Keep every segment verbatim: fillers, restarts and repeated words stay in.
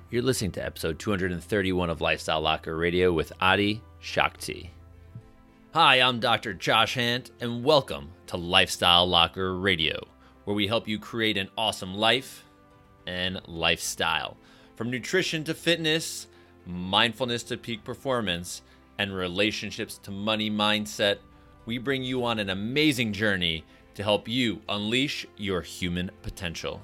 You're listening to episode two hundred thirty-one of Lifestyle Locker Radio with Adi Shakti. Hi, I'm Doctor Josh Hant, and welcome to Lifestyle Locker Radio, where we help you create an awesome life and lifestyle. From nutrition to fitness, mindfulness to peak performance, and relationships to money mindset, we bring you on an amazing journey to help you unleash your human potential.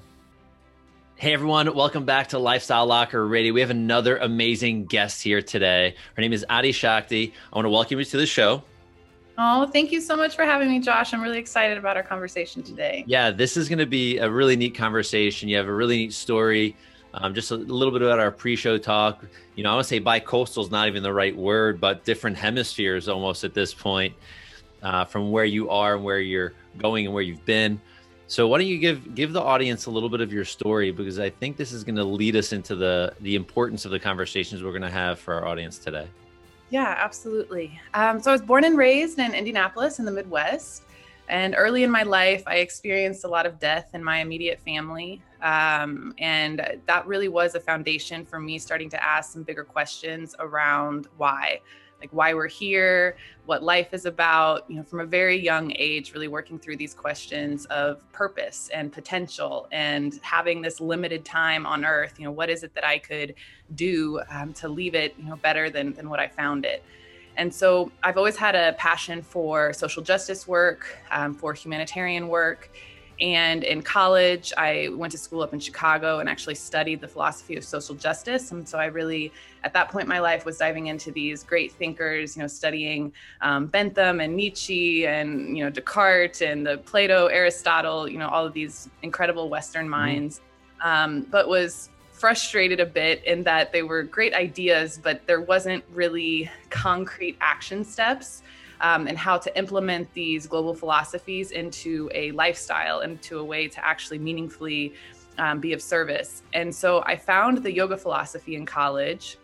Hey everyone, welcome back to Lifestyle Locker Radio. We have another amazing guest here today. Her name is Adi Shakti. I want to welcome you to the show. Oh, thank you so much for having me, Josh. I'm really excited about our conversation today. Yeah, this is going to be a really neat conversation. You have a really neat story. Um, just a little bit about our pre-show talk. You know, I want to say bi-coastal is not even the right word, but different hemispheres almost at this point, uh, from where you are and where you're going and where you've been. So why don't you give give the audience a little bit of your story, because I think this is going to lead us into the the importance of the conversations we're going to have for our audience today. Yeah, absolutely. Um, so I was born and raised in Indianapolis in the Midwest. And early in my life, I experienced a lot of death in my immediate family. Um, and that really was a foundation for me starting to ask some bigger questions around why. Like why we're here, what life is about, you know, from a very young age, really working through these questions of purpose and potential and having this limited time on earth. You know, what is it that I could do um, to leave it, you know, better than, than what I found it? And so I've always had a passion for social justice work, um, for humanitarian work. And in college, I went to school up in Chicago and actually studied the philosophy of social justice. And so I really, at that point in my life, was diving into these great thinkers, you know, studying um, Bentham and Nietzsche and, you know, Descartes and the Plato, Aristotle, you know, all of these incredible Western minds, mm-hmm. um, but was frustrated a bit in that they were great ideas, but there wasn't really concrete action steps. Um, and how to implement these global philosophies into a lifestyle, into a way to actually meaningfully um, be of service. And so I found the yoga philosophy in college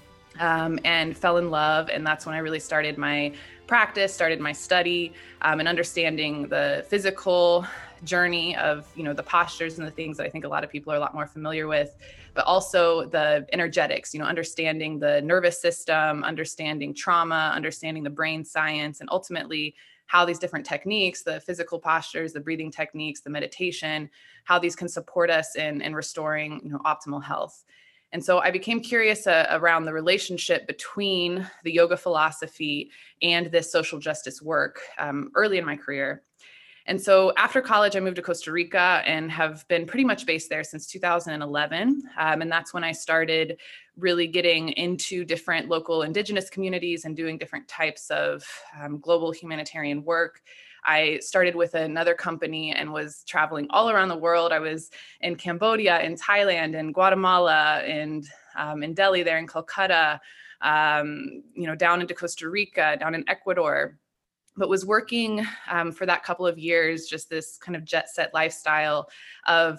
um, and fell in love. And that's when I really started my practice, started my study um, and understanding the physical journey of, you know, the postures and the things that I think a lot of people are a lot more familiar with, but also the energetics, you know, understanding the nervous system, understanding trauma, understanding the brain science, and ultimately how these different techniques, the physical postures, the breathing techniques, the meditation, how these can support us in, in restoring, you know, optimal health. And so I became curious uh, around the relationship between the yoga philosophy and this social justice work um, early in my career. And so after college, I moved to Costa Rica and have been pretty much based there since two thousand eleven. Um, and that's when I started really getting into different local indigenous communities and doing different types of um, global humanitarian work. I started with another company and was traveling all around the world. I was in Cambodia, in Thailand, in Guatemala, and um, in Delhi there in Calcutta, um, you know, down into Costa Rica, down in Ecuador. But was working um, for that couple of years, just this kind of jet set lifestyle of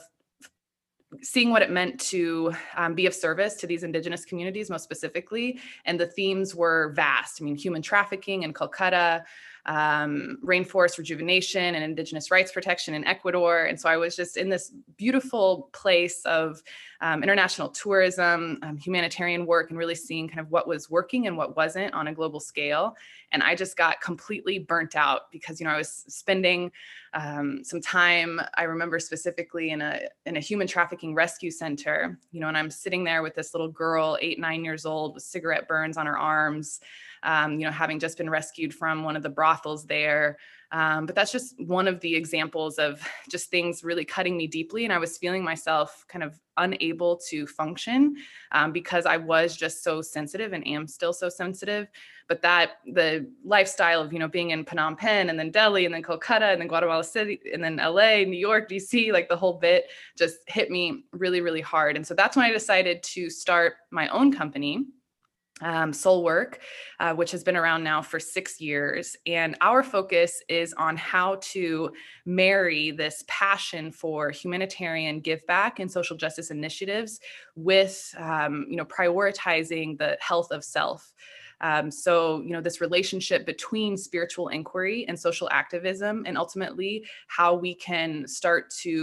seeing what it meant to um, be of service to these indigenous communities, most specifically. And the themes were vast. I mean, human trafficking in Calcutta, um, rainforest rejuvenation and indigenous rights protection in Ecuador. And so I was just in this beautiful place of um, international tourism, um, humanitarian work, and really seeing kind of what was working and what wasn't on a global scale. And I just got completely burnt out because, you know, I was spending um, some time, I remember specifically in a in a human trafficking rescue center, you know, and I'm sitting there with this little girl, eight, nine years old, with cigarette burns on her arms, um, you know, having just been rescued from one of the brothels there. Um, but that's just one of the examples of just things really cutting me deeply. And I was feeling myself kind of unable to function um, because I was just so sensitive and am still so sensitive. But that the lifestyle of, you know, being in Phnom Penh and then Delhi and then Calcutta and then Guatemala City and then L A, New York, D C, like the whole bit just hit me really, really hard. And so that's when I decided to start my own company, um, Soul Work, uh, which has been around now for six years. And our focus is on how to marry this passion for humanitarian give back and social justice initiatives with, um, you know, prioritizing the health of self. Um, so, you know, this relationship between spiritual inquiry and social activism, and ultimately how we can start to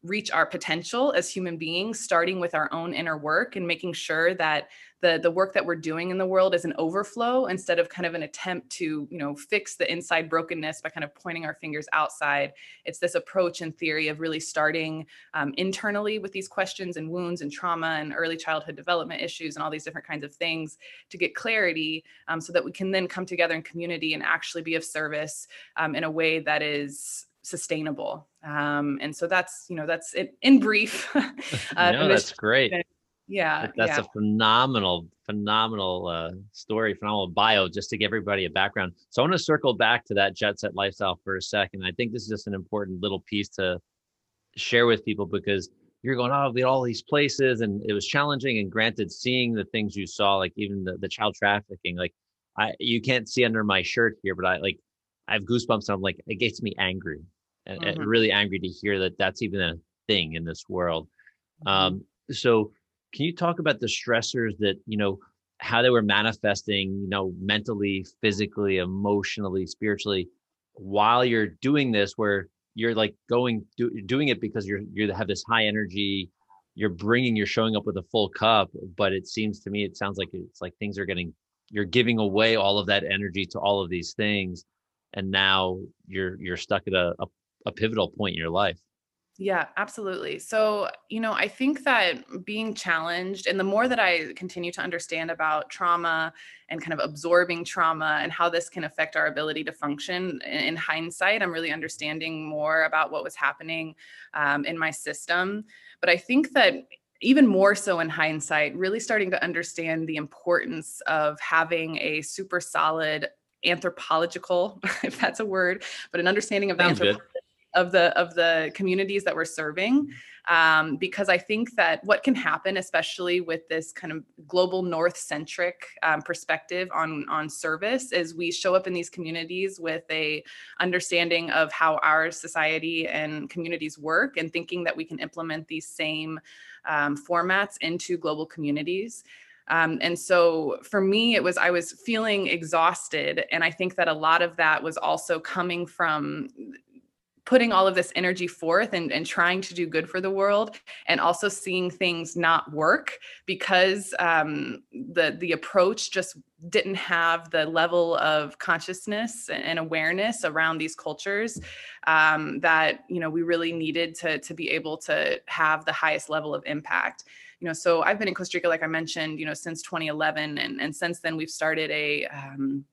reach our potential as human beings, starting with our own inner work and making sure that the, the work that we're doing in the world is an overflow instead of kind of an attempt to, you know, fix the inside brokenness by kind of pointing our fingers outside. It's this approach and theory of really starting um, internally with these questions and wounds and trauma and early childhood development issues and all these different kinds of things to get clarity, um, so that we can then come together in community and actually be of service um, in a way that is sustainable. Um, and so that's, you know, that's it in brief. uh, no, that's great. Yeah. That's yeah. a phenomenal, phenomenal uh, story, phenomenal bio, just to give everybody a background. So I want to circle back to that jet set lifestyle for a second. I think this is just an important little piece to share with people, because you're going, oh, we had all these places and it was challenging. And granted, seeing the things you saw, like even the, the child trafficking, like I, you can't see under my shirt here, but I like, I have goosebumps and I'm like, it gets me angry and, mm-hmm. and really angry to hear that that's even a thing in this world. Mm-hmm. Um, so can you talk about the stressors that, you know, how they were manifesting, you know, mentally, physically, emotionally, spiritually, while you're doing this, where you're like going, do, doing it because you're, you have this high energy, you're bringing, you're showing up with a full cup, but it seems to me, it sounds like it's like things are getting, you're giving away all of that energy to all of these things. And now you're, you're stuck at a, a, a pivotal point in your life. Yeah, absolutely. So, you know, I think that being challenged, and the more that I continue to understand about trauma and kind of absorbing trauma and how this can affect our ability to function in hindsight, I'm really understanding more about what was happening um, in my system. But I think that even more so in hindsight, really starting to understand the importance of having a super solid anthropological, if that's a word, but an understanding of the anthropology of the of the communities that we're serving, um, because I think that what can happen, especially with this kind of global North-centric um, perspective on on service, is we show up in these communities with a understanding of how our society and communities work, and thinking that we can implement these same um, formats into global communities. Um, and so for me, it was, I was feeling exhausted. And I think that a lot of that was also coming from putting all of this energy forth and, and trying to do good for the world, and also seeing things not work because um, the the approach just didn't have the level of consciousness and awareness around these cultures um, that, you know, we really needed to, to be able to have the highest level of impact. You know, so I've been in Costa Rica, like I mentioned, you know, since twenty eleven. And, and since then we've started a, um,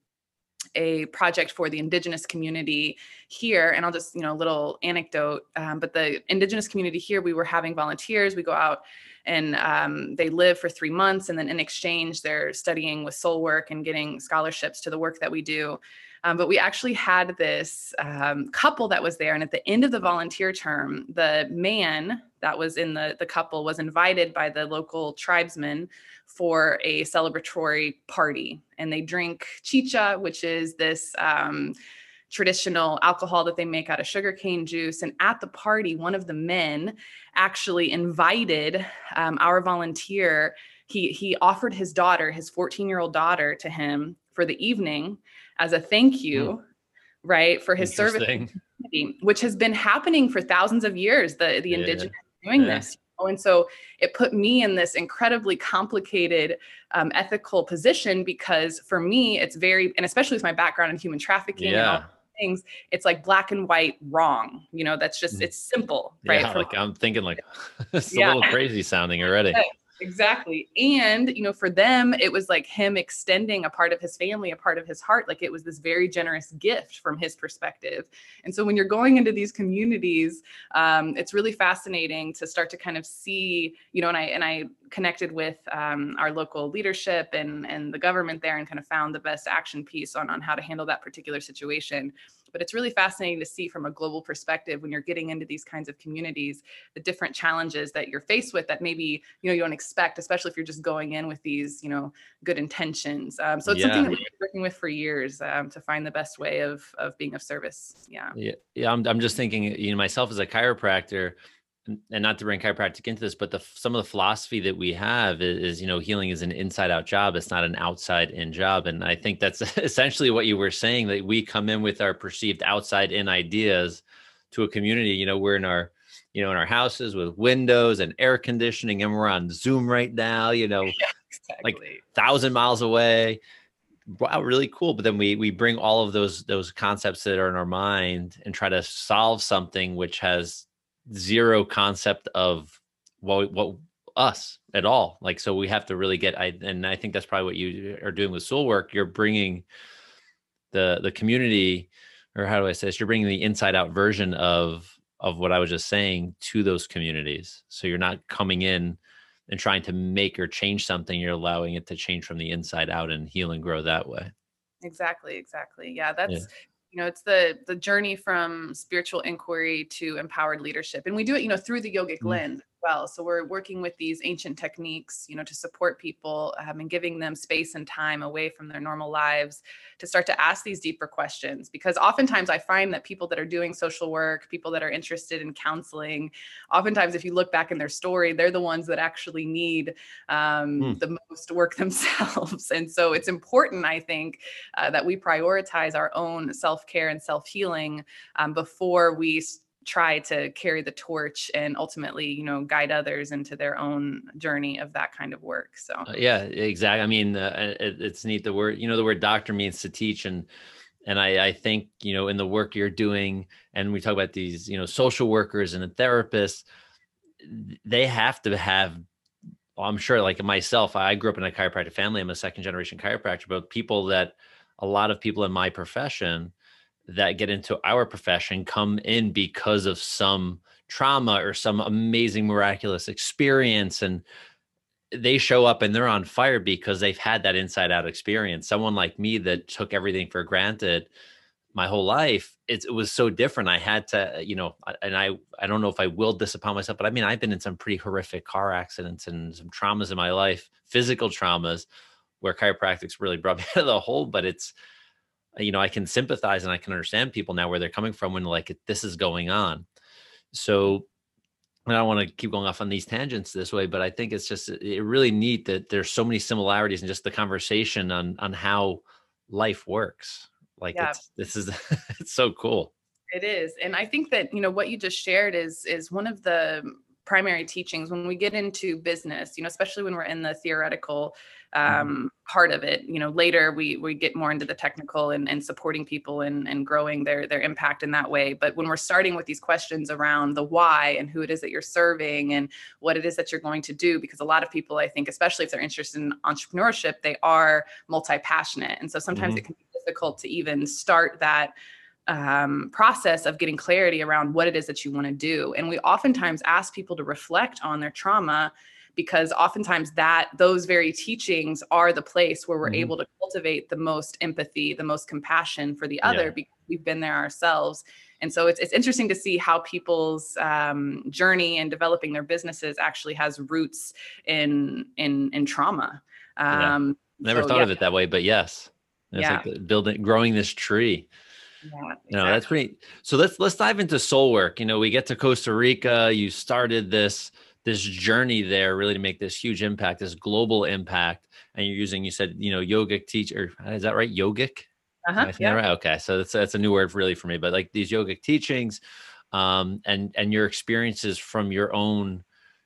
a project for the indigenous community here. And I'll just, you know, a little anecdote, um, but the indigenous community here, we were having volunteers, we go out and um, they live for three months. And then in exchange, they're studying with soul work and getting scholarships to the work that we do. Um, but we actually had this um, couple that was there. And at the end of the volunteer term, the man that was in the, the couple was invited by the local tribesmen for a celebratory party. And they drink chicha, which is this um, traditional alcohol that they make out of sugarcane juice. And at the party, one of the men actually invited um, our volunteer. He, he offered his daughter, his fourteen-year-old daughter, to him for the evening as a thank you, mm. right, for his service, which has been happening for thousands of years, the, the yeah. indigenous doing yeah. this. You know? And so it put me in this incredibly complicated um, ethical position, because for me, it's very, and especially with my background in human trafficking yeah. and all things, it's like black and white wrong. You know, that's just, it's simple, right? Yeah, like I'm thinking like, it's yeah. a little crazy sounding already. Exactly. And, you know, for them, it was like him extending a part of his family, a part of his heart. Like it was this very generous gift from his perspective. And so when you're going into these communities, um, it's really fascinating to start to kind of see, you know, and I, and I connected with um, our local leadership and, and the government there, and kind of found the best action piece on, on how to handle that particular situation. But it's really fascinating to see from a global perspective, when you're getting into these kinds of communities, the different challenges that you're faced with that maybe, you know, you don't expect, especially if you're just going in with these, you know, good intentions. Um, so it's yeah. something that we've been working with for years um, to find the best way of of being of service. Yeah. Yeah. Yeah. I'm, I'm just thinking, you know, myself as a chiropractor, and not to bring chiropractic into this, but the, some of the philosophy that we have is, is, you know, healing is an inside out job. It's not an outside in job. And I think that's essentially what you were saying, that we come in with our perceived outside in ideas to a community. You know, we're in our, you know, in our houses with windows and air conditioning, and we're on Zoom right now, you know, Yeah, like exactly. thousand miles away. Wow, really cool. But then we we bring all of those those concepts that are in our mind and try to solve something which has zero concept of what what us at all. Like, so we have to really get. I and I think that's probably what you are doing with Soul Work. You're bringing the the community, or how do I say this? You're bringing the inside out version of of what I was just saying to those communities. So you're not coming in and trying to make or change something. You're allowing it to change from the inside out and heal and grow that way. Exactly, exactly. Yeah, Yeah. that's, you know, it's the the journey from spiritual inquiry to empowered leadership. And we do it, you know, through the yogic Mm. lens as well. So we're working with these ancient techniques, you know, to support people um, and giving them space and time away from their normal lives to start to ask these deeper questions. Because oftentimes I find that people that are doing social work, people that are interested in counseling, oftentimes if you look back in their story, they're the ones that actually need um, Mm. the most work themselves. And so it's important, I think, uh, that we prioritize our own self-care and self-healing um, before we s- try to carry the torch and ultimately, you know, guide others into their own journey of that kind of work. So Uh, yeah, exactly. I mean, uh, it, it's neat. The word, you know, the word doctor means to teach, and and I, I think, you know, in the work you're doing, and we talk about these, you know, social workers and the therapists, they have to have. Well, I'm sure, like myself, I grew up in a chiropractic family. I'm a second generation chiropractor, but people that a lot of people in my profession that get into our profession come in because of some trauma or some amazing miraculous experience, and they show up and they're on fire because they've had that inside out experience. Someone like me that took everything for granted my whole life, it's, it was so different. I had to, you know, and I, I don't know if I willed this upon myself, but I mean, I've been in some pretty horrific car accidents and some traumas in my life, physical traumas, where chiropractics really brought me out of the hole. But it's, you know, I can sympathize and I can understand people now where they're coming from when like this is going on. So, and I don't want to keep going off on these tangents this way, but I think it's just it really neat that there's so many similarities in just the conversation on on how life works. Like yeah, it's this is it's so cool. it is. And I think that, you know, what you just shared is is one of the primary teachings when we get into business, you know, especially when we're in the theoretical Mhm. um, part of it. You know, later we we get more into the technical and, and supporting people and, and growing their their impact in that way. But when we're starting with these questions around the why and who it is that you're serving and what it is that you're going to do, because a lot of people, I think, especially if they're interested in entrepreneurship, they are multi-passionate. And so sometimes it Mhm. can be difficult to even start that um, process of getting clarity around what it is that you want to do. And we oftentimes ask people to reflect on their trauma because oftentimes that those very teachings are the place where we're Mhm. able to cultivate the most empathy, the most compassion for the other Yeah. because we've been there ourselves. And so it's, it's interesting to see how people's um, journey in developing their businesses actually has roots in in in trauma. Yeah. Um, Never so thought yeah, of it that way, but yes. It's like yeah, the building growing this tree. yeah, No, that's exactly. pretty. So let's let's dive into soul work. You know, we get to Costa Rica. You started this this journey there, really to make this huge impact, this global impact. And you're using, you said, you know, yogic teacher. Is that right? Yogic? Am Uh-huh. I saying that Yeah. right? Okay, so that's that's a new word really for me. But like these yogic teachings, um, and and your experiences from your own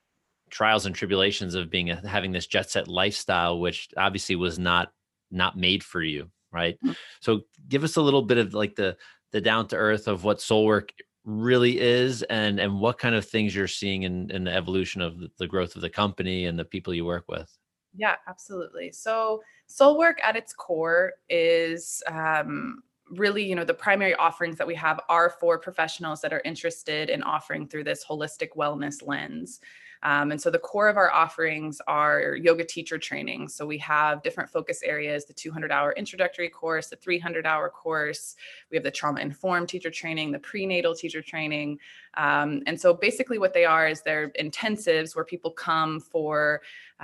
trials and tribulations of being a, having this jet set lifestyle, which obviously was not not made for you, right? So give us a little bit of like the the down to earth of what soul work really is, and and what kind of things you're seeing in in the evolution of the, the growth of the company and the people you work with. Yeah, absolutely. So, soul work at its core is um, really, you know, the primary offerings that we have are for professionals that are interested in offering through this holistic wellness lens. Um, and so, the core of our offerings are yoga teacher training. So, we have different focus areas the two hundred hour introductory course, the three hundred hour course. We have the trauma informed teacher training, the prenatal teacher training. Um, and so, basically, what they are is they're intensives where people come for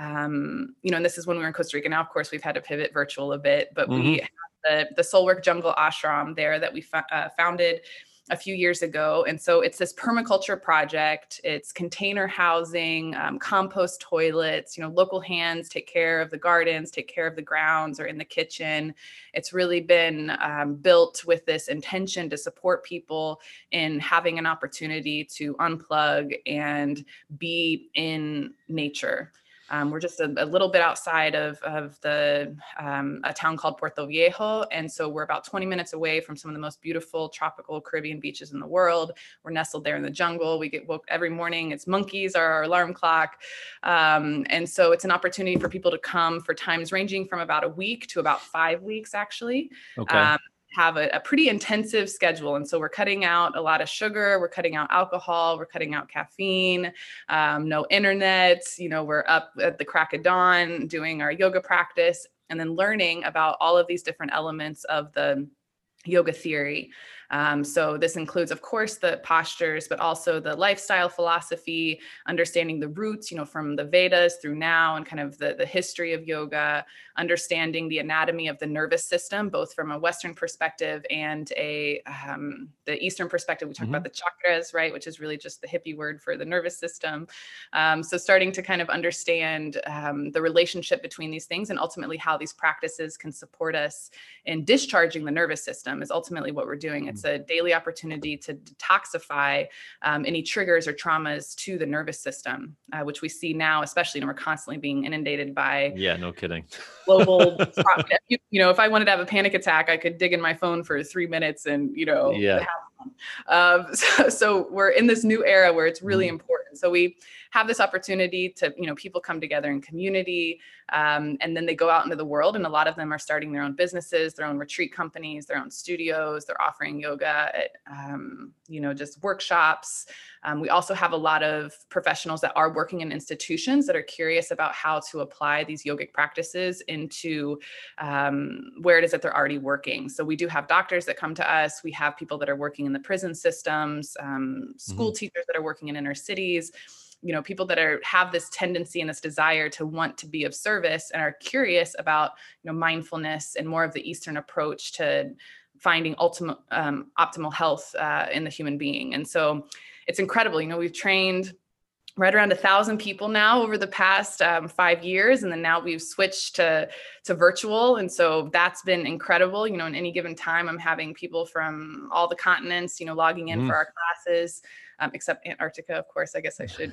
um, you know, and this is when we were in Costa Rica. Now, of course, we've had to pivot virtual a bit, but we Hmm. have the, the Soulwork Jungle Ashram there that we uh, founded a few years ago. And so it's this permaculture project. It's container housing, um, compost toilets, you know, local hands take care of the gardens, take care of the grounds or in the kitchen. It's really been um, built with this intention to support people in having an opportunity to unplug and be in nature. Um, we're just a, a little bit outside of, of the um, a town called Puerto Viejo. And so we're about twenty minutes away from some of the most beautiful tropical Caribbean beaches in the world. We're nestled there in the jungle. We get woke every morning. It's monkeys are our alarm clock. Um, and so it's an opportunity for people to come for times ranging from about a week to about five weeks, actually. Okay. Um, have a, a pretty intensive schedule. And so we're cutting out a lot of sugar, we're cutting out alcohol, we're cutting out caffeine, um, no internet, you know, we're up at the crack of dawn doing our yoga practice and then learning about all of these different elements of the yoga theory. Um, so this includes, of course, the postures, but also the lifestyle philosophy, understanding the roots, you know, from the Vedas through now and kind of the, the history of yoga, understanding the anatomy of the nervous system, both from a Western perspective and a um, the Eastern perspective. We talk mm-hmm. about the chakras, right, which is really just the hippie word for the nervous system. Um, so starting to kind of understand um, the relationship between these things and ultimately how these practices can support us in discharging the nervous system is ultimately what we're doing. It's a daily opportunity to detoxify um, any triggers or traumas to the nervous system, uh, which we see now, especially when we're constantly being inundated by yeah, no kidding. global, you, you know, if I wanted to have a panic attack, I could dig in my phone for three minutes and, you know, yeah. Um, so, so we're in this new era where it's really mm. important. So we have this opportunity to, you know, people come together in community, um, and then they go out into the world. And a lot of them are starting their own businesses, their own retreat companies, their own studios. They're offering yoga at, um, you know, just workshops. Um, we also have a lot of professionals that are working in institutions that are curious about how to apply these yogic practices into um, where it is that they're already working. So we do have doctors that come to us. We have people that are working in the prison systems, um, school mm-hmm. teachers that are working in inner cities, you know, people that are have this tendency and this desire to want to be of service and are curious about, you know, mindfulness and more of the Eastern approach to finding ultimate um, optimal health uh, in the human being. And so it's incredible. You know, we've trained right around a thousand people now over the past um, five years. And then now we've switched to, to virtual. And so that's been incredible. You know, in any given time, I'm having people from all the continents, you know, logging in mm. for our classes, um, except Antarctica, of course. I guess I should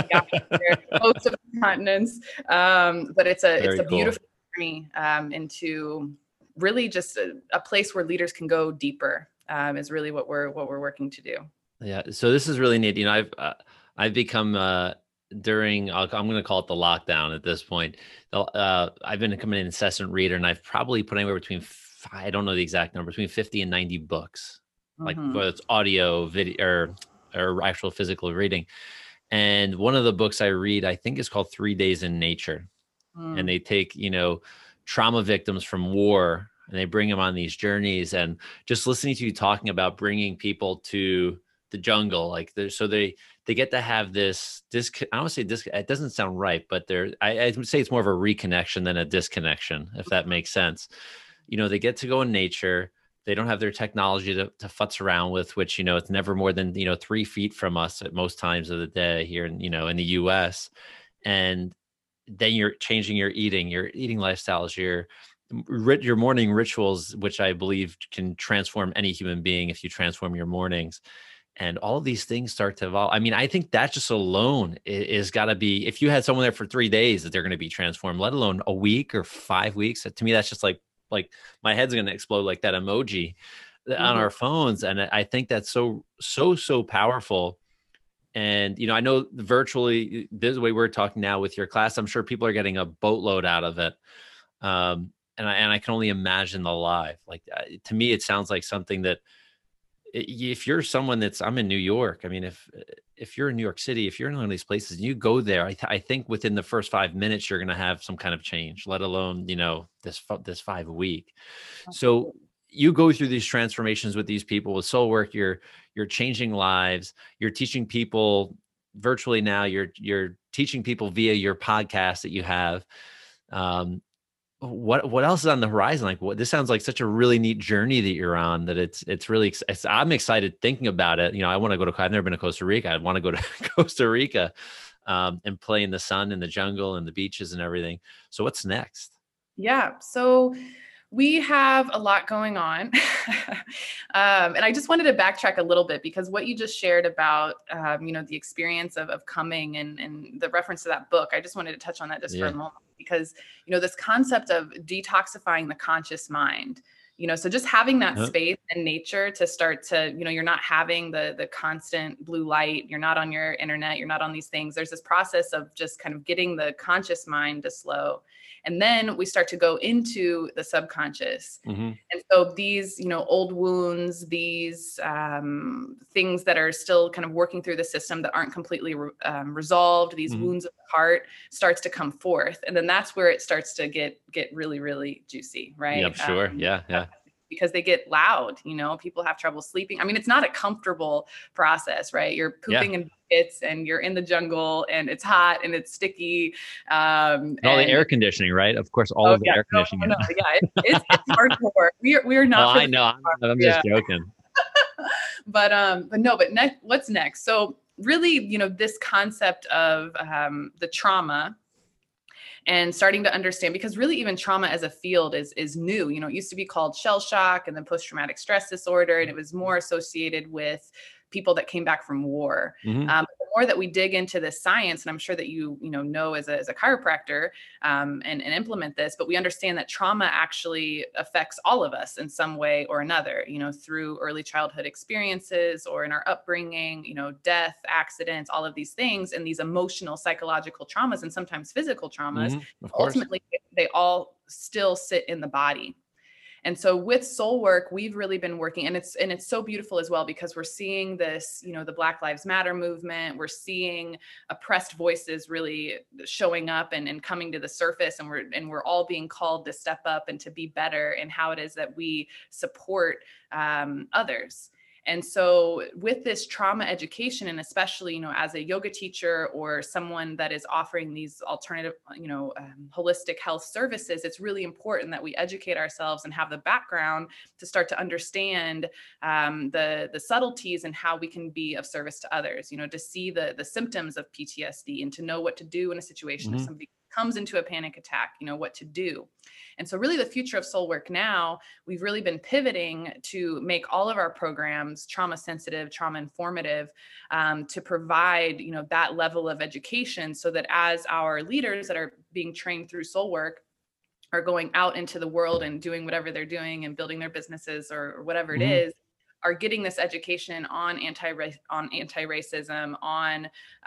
most of the continents. Um, but it's a, Very it's a cool. beautiful journey um, into really just a, a place where leaders can go deeper um, is really what we're, what we're working to do. Yeah. So this is really neat. You know, I've, uh, I've become, uh, during, I'll, I'm going to call it the lockdown at this point. Uh, I've been becoming an incessant reader, and I've probably put anywhere between, I don't know the exact number, between fifty and ninety books, mm-hmm. like whether it's audio, video, or, or actual physical reading. And one of the books I read, I think is called Three Days in Nature. Mm. And they take, you know, trauma victims from war and they bring them on these journeys. And just listening to you talking about bringing people to the jungle, like so they, they get to have this, this, I don't want to say this, it doesn't sound right, but they're, I, I would say it's more of a reconnection than a disconnection, if that makes sense. You know, they get to go in nature. They don't have their technology to, to futz around with, which, you know, it's never more than, you know, three feet from us at most times of the day here in, you know, in the U S. And then you're changing your eating, your eating lifestyles, your, your morning rituals, which I believe can transform any human being if you transform your mornings. And all of these things start to evolve. I mean, I think that just alone is, is got to be, if you had someone there for three days that they're going to be transformed, let alone a week or five weeks. To me, that's just like, like my head's going to explode like that emoji mm-hmm. on our phones. And I think that's so, so, so powerful. And, you know, I know virtually this way we're talking now with your class, I'm sure people are getting a boatload out of it. Um, and I, and I can only imagine the live, like uh, to me, it sounds like something that, if you're someone that's, I'm in New York. I mean, if, if you're in New York City, if you're in one of these places and you go there, I, th- I think within the first five minutes, you're going to have some kind of change, let alone, you know, this, this five a week. So you go through these transformations with these people with soul work, you're, you're changing lives, you're teaching people virtually now, you're, you're teaching people via your podcast that you have. Um, what what else is on the horizon? Like, what, this sounds like such a really neat journey that you're on. That it's it's really ex- it's, I'm excited thinking about it. You know, I want to go to. I've never been to Costa Rica. I want to go to Costa Rica um, and play in the sun and the jungle and the beaches and everything. So what's next? Yeah. So we have a lot going on. um, and I just wanted to backtrack a little bit because what you just shared about, um, you know, the experience of, of coming and, and the reference to that book, I just wanted to touch on that just yeah. for a moment because, you know, this concept of detoxifying the conscious mind, you know, so just having that huh? space in nature to start to, you know, you're not having the, the constant blue light, you're not on your internet, you're not on these things. There's this process of just kind of getting the conscious mind to slow. And then we start to go into the subconscious. Mm-hmm. And so these, you know, old wounds, these um, things that are still kind of working through the system that aren't completely re- um, resolved, these mm-hmm. wounds of the heart starts to come forth. And then that's where it starts to get, get really, really juicy, right? Yep, sure. Um, yeah, yeah. Because they get loud, you know, people have trouble sleeping. I mean, it's not a comfortable process, right? You're pooping yeah. in buckets and you're in the jungle and it's hot and it's sticky. Um, and all and, the air conditioning, right? Of course, all oh, of the yeah, air conditioning. No, no, no, yeah, it, it's, it's hardcore. We are, we are not. Oh, I know. I'm, I'm just yeah. joking. but, um, but no, but next, what's next? So really, you know, this concept of um, the trauma and starting to understand, because really even trauma as a field is, is new. You know, it used to be called shell shock and then post-traumatic stress disorder. And it was more associated with people that came back from war. Mm-hmm. Um, the more that we dig into this science, and I'm sure that you, you know, know as a, as a chiropractor um, and, and implement this, but we understand that trauma actually affects all of us in some way or another, you know, through early childhood experiences or in our upbringing, you know, death, accidents, all of these things, and these emotional, psychological traumas, and sometimes physical traumas, mm-hmm. ultimately they all still sit in the body. And so with soul work, we've really been working, and it's and it's so beautiful as well, because we're seeing this, you know, the Black Lives Matter movement, we're seeing oppressed voices really showing up and, and coming to the surface, and we're and we're all being called to step up and to be better in how it is that we support um, others. And so with this trauma education, and especially, you know, as a yoga teacher or someone that is offering these alternative, you know, um, holistic health services, it's really important that we educate ourselves and have the background to start to understand um, the, the subtleties and how we can be of service to others, you know, to see the, the symptoms of P T S D and to know what to do in a situation mm-hmm. if somebody comes into a panic attack, you know, what to do. And so really the future of soul work now, we've really been pivoting to make all of our programs trauma sensitive, trauma informative, um, to provide, you know, that level of education so that as our leaders that are being trained through soul work are going out into the world and doing whatever they're doing and building their businesses or, or whatever mm-hmm. it is, are getting this education on anti on anti-racism, on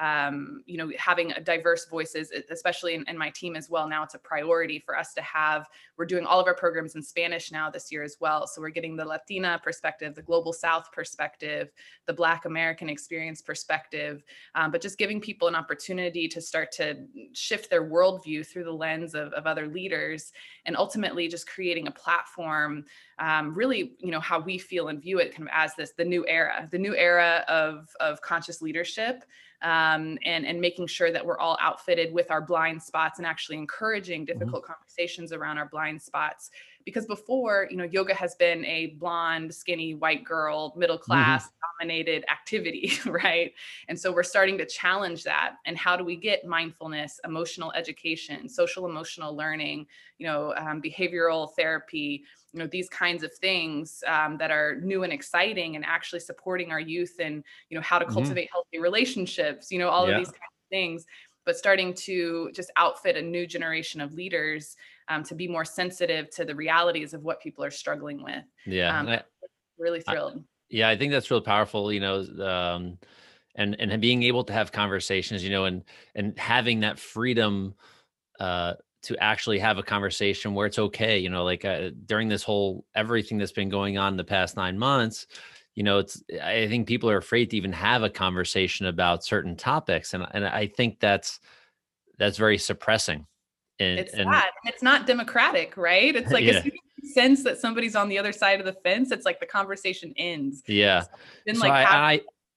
um, you know, having diverse voices, especially in, in my team as well. Now it's a priority for us to have. We're doing all of our programs in Spanish now this year as well. So we're getting the Latina perspective, the Global South perspective, the Black American experience perspective, um, but just giving people an opportunity to start to shift their worldview through the lens of, of other leaders, and ultimately just creating a platform, um, really, you know, how we feel and view it kind of as this, the new era, the new era of, of conscious leadership, um, and, and making sure that we're all outfitted with our blind spots and actually encouraging difficult mm-hmm. conversations around our blind spots. Because before, you know, yoga has been a blonde, skinny, white girl, middle class mm-hmm. dominated activity, right? And so we're starting to challenge that. And how do we get mindfulness, emotional education, social emotional learning, you know, um, behavioral therapy, you know, these kinds of things um, that are new and exciting, and actually supporting our youth and, you know, how to cultivate mm-hmm. healthy relationships, you know, all yeah. of these kinds of things, but starting to just outfit a new generation of leaders um, to be more sensitive to the realities of what people are struggling with. Yeah. Um, I, really thrilled. I, yeah. I think that's really powerful, you know, um, and, and being able to have conversations, you know, and, and having that freedom, uh, to actually have a conversation where it's okay, you know, like uh, during this whole, everything that's been going on in the past nine months, you know, it's, I think people are afraid to even have a conversation about certain topics. And, and I think that's, that's very suppressing. And it's and, sad. And it's not democratic, right? It's like, yeah. as soon as you sense that somebody's on the other side of the fence, it's like the conversation ends. Yeah. So, been so like I, half- I,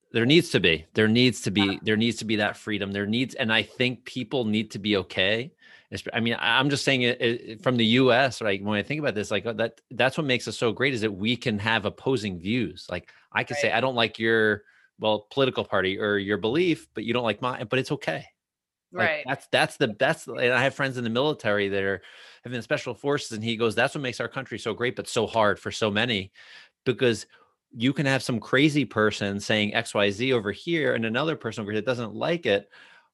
There needs to be, there needs to be, there needs to be that freedom. There needs, and I think people need to be okay. I mean, I'm just saying it, it from the U S, right? When I think about this, like that, that's what makes us so great is that we can have opposing views. Like I can Right. say, I don't like your, well, political party or your belief, but you don't like mine, but it's okay. Like Right. that's, that's the best. And I have friends in the military that are having special forces, and he goes, that's what makes our country so great, but so hard for so many, because you can have some crazy person saying X Y Z over here and another person over here that doesn't like it,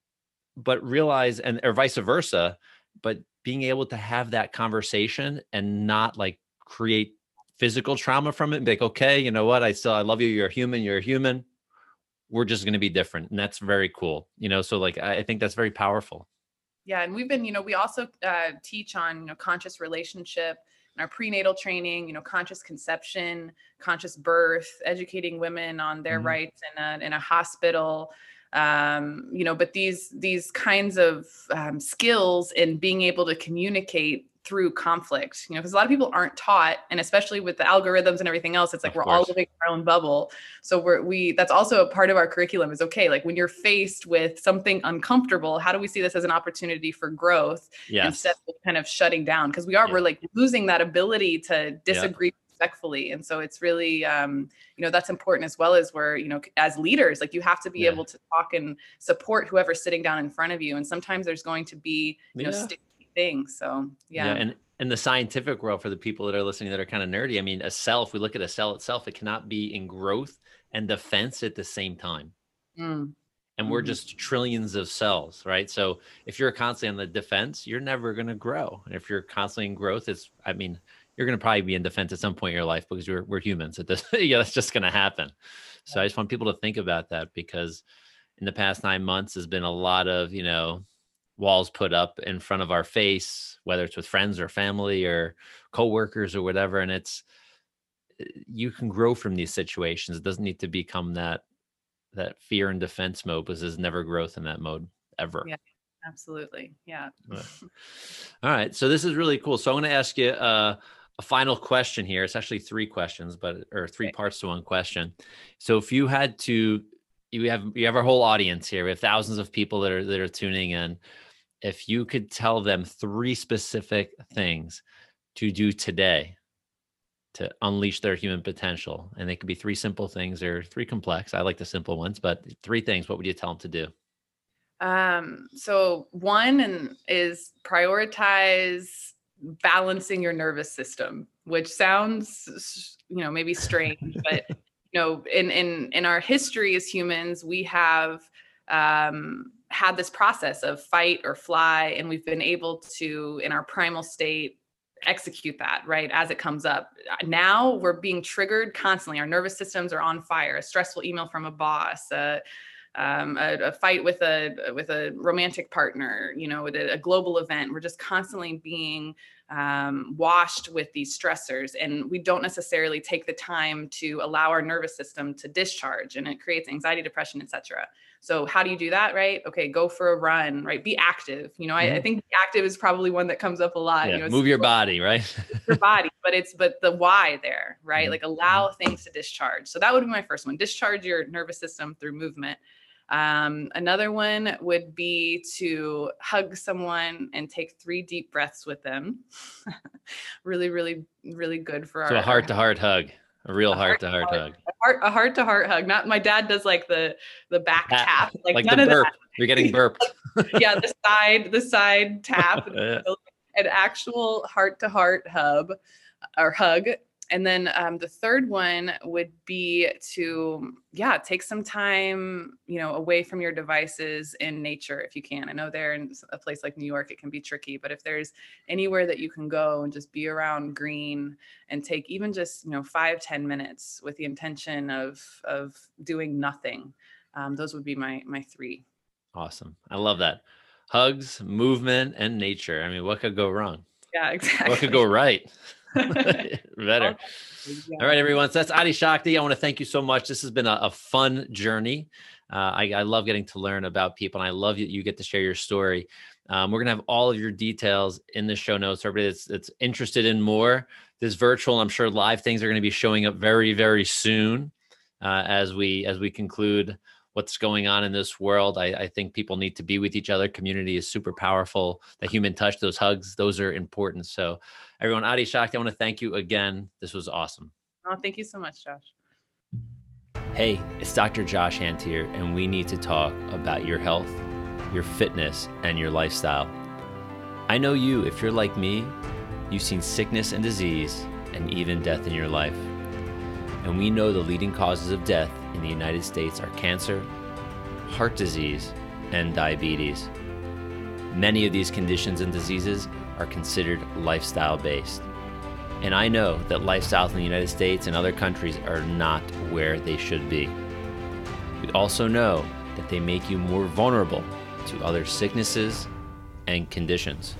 but realize, and or vice versa, but being able to have that conversation and not like create physical trauma from it and be like, okay, you know what? I still, I love you. You're a human. You're a human. We're just going to be different. And that's very cool. You know, so like, I think that's very powerful. Yeah. And we've been, you know, we also uh, teach on, you know, conscious relationship in our prenatal training, you know, conscious conception, conscious birth, educating women on their mm-hmm. rights in a, in a hospital. Um, you know, but these, these kinds of um, skills in being able to communicate through conflict, you know, because a lot of people aren't taught, and especially with the algorithms and everything else, it's like, of we're course. all living in our own bubble. So we're, we, that's also a part of our curriculum is, okay, like when you're faced with something uncomfortable, how do we see this as an opportunity for growth yes. instead of kind of shutting down? Because we are, yeah. we're like losing that ability to disagree yeah. respectfully. And so it's really, um, you know, that's important, as well as we're, you know, as leaders, like you have to be yeah. able to talk and support whoever's sitting down in front of you. And sometimes there's going to be, you yeah. know, sticky things. So yeah. yeah. And in the scientific world, for the people that are listening that are kind of nerdy, I mean, a cell, if we look at a cell itself, it cannot be in growth and defense at the same time. Mm. And we're just trillions of cells, right? So if you're constantly on the defense, you're never going to grow. And if you're constantly in growth, it's, I mean, you're going to probably be in defense at some point in your life, because we're, we're humans. At this, yeah, that's just going to happen. So I just want people to think about that, because in the past nine months has been a lot of, you know, walls put up in front of our face, whether it's with friends or family or coworkers or whatever. And it's, you can grow from these situations. It doesn't need to become that, that fear and defense mode, because there's never growth in that mode ever. Yeah, absolutely. Yeah. All right. So this is really cool. So I'm going to ask you uh, a final question here. It's actually three questions, but, or three okay. parts to one question. So if you had to, you have, you have our whole audience here. We have thousands of people that are, that are tuning in. If you could tell them three specific things to do today to unleash their human potential, and they could be three simple things or three complex. I like the simple ones, but three things, what would you tell them to do? Um, so one and is prioritize balancing your nervous system, which sounds, you know, maybe strange, but you know, in, in, in our history as humans, we have, um, had this process of fight or fly, and we've been able to, in our primal state, execute that, right, as it comes up. Now we're being triggered constantly. Our nervous systems are on fire. A stressful email from a boss, a, um, a, a fight with a with a romantic partner, you know, with a, a global event. We're just constantly being um, washed with these stressors, and we don't necessarily take the time to allow our nervous system to discharge, and it creates anxiety, depression, et cetera. So how do you do that, right? Okay, go for a run, right? Be active. You know, mm-hmm. I, I think be active is probably one that comes up a lot. Yeah, you know, move your body, right? your body, but it's, but the why there, right? Mm-hmm. Like allow things to discharge. So that would be my first one. Discharge your nervous system through movement. Um, another one would be to hug someone and take three deep breaths with them. really, really, really good for our- So a heart-to-heart hug. A real heart-to-heart hug. A heart, a heart-to-heart hug. Not, my dad does like the the back Pat, tap, like, like none the of burp. that. You're getting burped. Yeah, the side, the side tap, Yeah. An actual heart-to-heart hub or hug. And then um, the third one would be to, yeah, take some time, you know, away from your devices in nature if you can. I know there in a place like New York, it can be tricky, but if there's anywhere that you can go and just be around green and take even just, you know, five, ten minutes with the intention of, of doing nothing. Um, those would be my, my three. Awesome. I love that. Hugs, movement, and nature. I mean, what could go wrong? Yeah, exactly. What could go right? Better. All right, everyone. So that's Adi Shakti. I want to thank you so much. This has been a, a fun journey. Uh, I, I love getting to learn about people, and I love that you get to share your story. Um, we're going to have all of your details in the show notes. Everybody that's, that's interested in more, this virtual, I'm sure live things are going to be showing up very, very soon. uh, as we as we conclude what's going on in this world. I, I think people need to be with each other. Community is super powerful. The human touch, those hugs, those are important. So everyone, Adi Shakti, I want to thank you again. This was awesome. Oh, thank you so much, Josh. Hey, it's Doctor Josh Hant here, and we need to talk about your health, your fitness, and your lifestyle. I know you, if you're like me, you've seen sickness and disease and even death in your life. And we know the leading causes of death in the United States are cancer, heart disease, and diabetes. Many of these conditions and diseases are considered lifestyle-based. And I know that lifestyles in the United States and other countries are not where they should be. We also know that they make you more vulnerable to other sicknesses and conditions.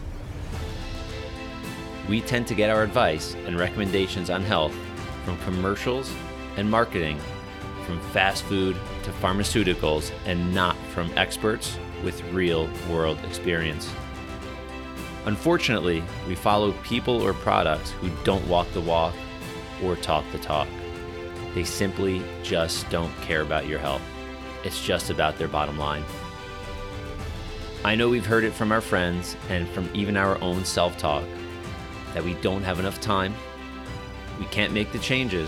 We tend to get our advice and recommendations on health from commercials and marketing, from fast food to pharmaceuticals, and not from experts with real-world experience. Unfortunately, we follow people or products who don't walk the walk or talk the talk. They simply just don't care about your health. It's just about their bottom line. I know we've heard it from our friends and from even our own self-talk that we don't have enough time, we can't make the changes,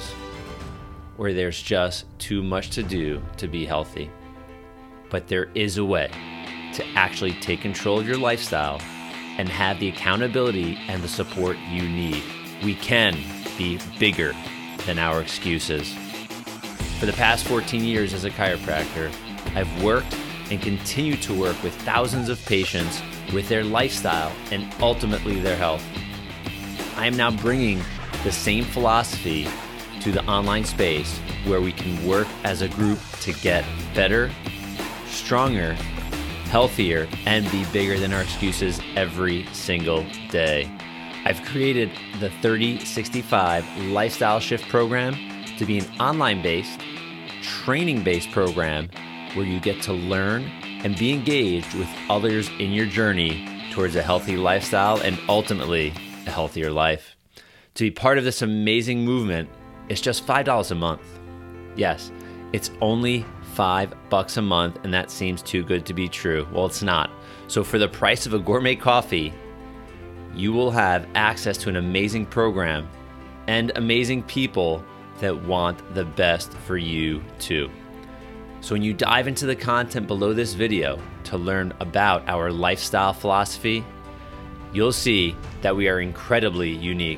or there's just too much to do to be healthy. But there is a way to actually take control of your lifestyle and have the accountability and the support you need. We can be bigger than our excuses. For the past fourteen years as a chiropractor, I've worked and continue to work with thousands of patients with their lifestyle and ultimately their health. I am now bringing the same philosophy to the online space where we can work as a group to get better, stronger, healthier, and be bigger than our excuses every single day. I've created the thirty sixty-five Lifestyle Shift Program to be an online-based, training-based program where you get to learn and be engaged with others in your journey towards a healthy lifestyle and ultimately a healthier life. To be part of this amazing movement, it's just five dollars a month. Yes, it's only five bucks a month, and that seems too good to be true. Well, it's not. So for the price of a gourmet coffee, you will have access to an amazing program and amazing people that want the best for you too. So when you dive into the content below this video to learn about our lifestyle philosophy, you'll see that we are incredibly unique.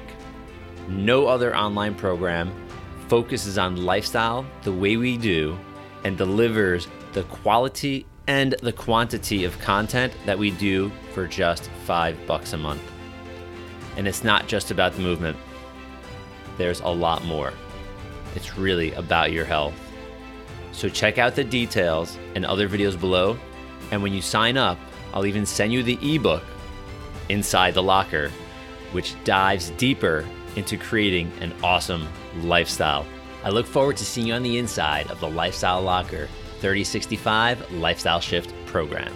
No other online program focuses on lifestyle the way we do and delivers the quality and the quantity of content that we do for just five bucks a month. And it's not just about the movement. There's a lot more. It's really about your health. So check out the details and other videos below. And when you sign up, I'll even send you the ebook, Inside the Locker, which dives deeper into creating an awesome lifestyle. I look forward to seeing you on the inside of the Lifestyle Locker thirty sixty-five Lifestyle Shift Program.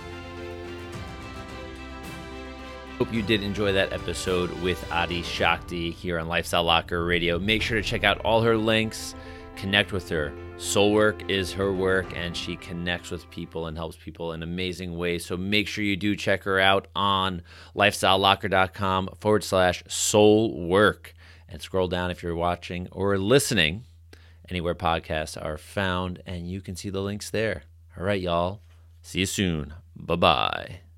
Hope you did enjoy that episode with Adi Shakti here on Lifestyle Locker Radio. Make sure to check out all her links, connect with her. Soul work is her work, and she connects with people and helps people in amazing ways. So make sure you do check her out on lifestylelocker.com forward slash soul work. And scroll down if you're watching or listening anywhere podcasts are found, and you can see the links there. All right, y'all. See you soon. Bye-bye.